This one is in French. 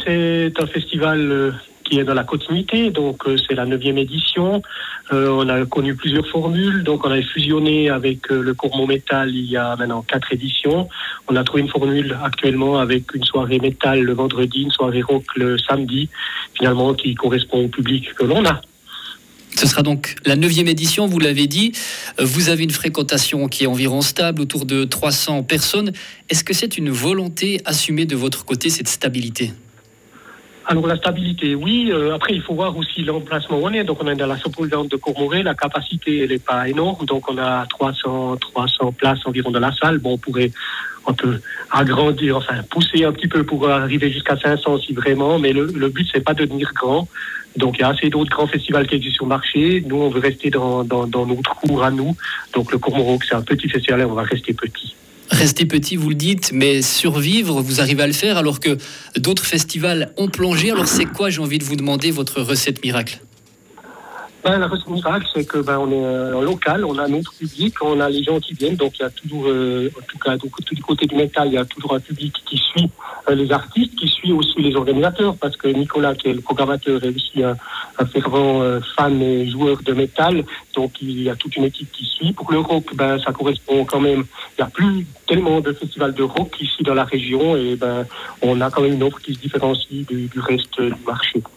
c'est un festival qui est dans la continuité, donc c'est la 9e édition. On a connu plusieurs formules, donc on a fusionné avec le Cormont Métal il y a maintenant 4 éditions. On a trouvé une formule actuellement avec une soirée métal le vendredi, une soirée rock le samedi, finalement qui correspond au public que l'on a. Ce sera donc la 9e édition, vous l'avez dit. Vous avez une fréquentation qui est environ stable, autour de 300 personnes. Est-ce que c'est une volonté assumée de votre côté, cette stabilité ? Alors la stabilité, oui. Après, il faut voir aussi l'emplacement où on est. Donc on est dans la Sopoldante de Courmoré. La capacité, elle n'est pas énorme. Donc on a 300 places environ dans la salle. Bon, on pourrait un peu agrandir, enfin pousser un petit peu pour arriver jusqu'à 500 si vraiment. Mais le but, c'est pas de devenir grand. Donc il y a assez d'autres grands festivals qui existent sur le marché. Nous, on veut rester dans notre cours à nous. Donc le Courmoré, c'est un petit festival et on va rester petit. Rester petit, vous le dites, mais survivre, vous arrivez à le faire alors que d'autres festivals ont plongé. Alors c'est quoi, j'ai envie de vous demander, votre recette miracle ? La recette miracle, c'est que on est en local, on a notre public, on a les gens qui viennent, donc il y a toujours, en tout cas du côté du métal, il y a toujours un public qui suit les artistes, qui suit aussi les organisateurs, parce que Nicolas, qui est le programmateur, est aussi un fervent fan et joueur de métal, donc il y a toute une équipe qui suit. Pour le rock, ça correspond quand même, il n'y a plus tellement de festivals de rock ici dans la région, et on a quand même une offre qui se différencie du reste du marché.